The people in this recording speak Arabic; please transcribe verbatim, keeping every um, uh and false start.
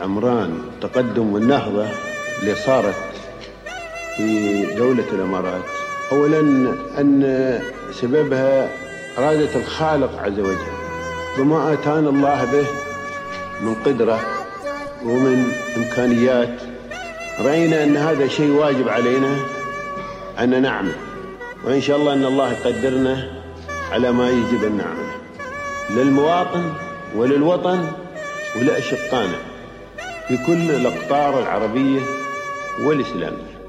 العمران التقدم والنهضة اللي صارت في دولة الإمارات، أولا أن سببها إرادة الخالق عز وجل وما آتانا الله به من قدرة ومن إمكانيات. رأينا أن هذا شيء واجب علينا أن نعمل، وإن شاء الله أن الله يقدرنا على ما يجب أن نعمله للمواطن وللوطن ولأشقائنا في كل الأقطار العربية والإسلامية.